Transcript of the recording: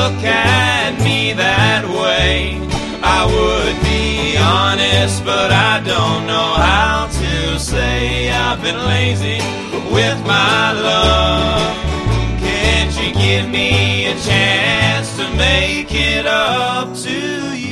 look at me that way. I would be honest, but I don't know how to say I've been lazy with my love. Can't you give me a chance to make it up to you?